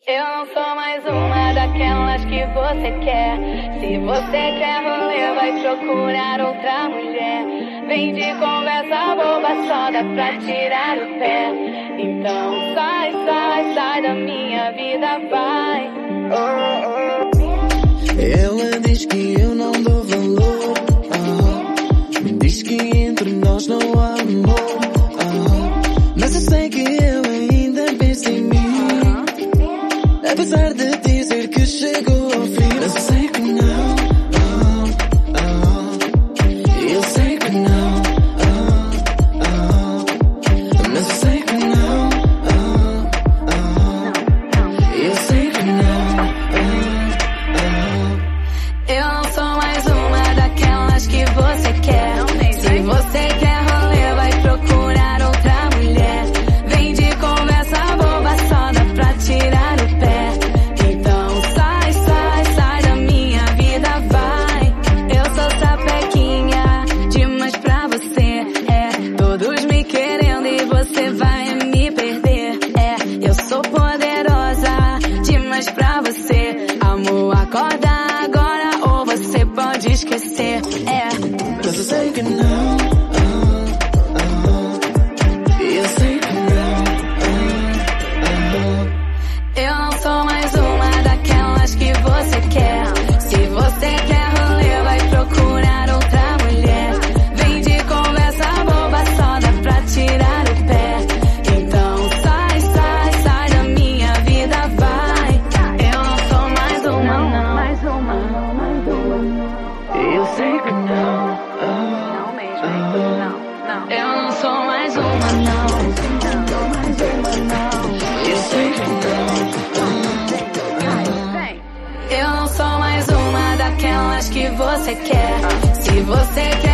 Eu não sou mais uma daquelas que você quer. Se você quer rolê, vai procurar outra mulher. Vem de conversa boba, só dá pra tirar o pé. Então sai, sai, sai da minha vida, vai. Ela diz que eu não dou valor, diz que entre nós não há amor, mas eu sei que ela ainda pensa em mim, apesar de dizer que chegou ao fim. Mas eu sei que não, eu sei que não, mas eu sei que não, eu sei que não. Eu não sou mais uma daquelas que você quer. Se você quer rolê, vai procurar outra mulher. Vem de conversa boba, só dá pra tirar o pé. Então sai, sai, sai da minha vida, vai. Eu sou sapequinha demais pra você. Todos me querendo e você vai me perder. Eu sou poderosa demais pra você. Amor, acorda agora ou você pode esquecer. Mas eu sei que não, eu sei que não. Eu não sou mais uma daquelas que você quer. Se você quer rolê, vai procurar outra mulher. Vem de conversa boba, só dá pra tirar o pé. Então sai, sai, sai da minha vida, vai. Eu não sou mais uma, não. Mais uma, não, mais uma. Eu sei que não, Não mesmo, não. Eu não sou mais uma, não. Mais uma, não. eu sei que não. Eu não sou mais uma daquelas que você quer. Se você quer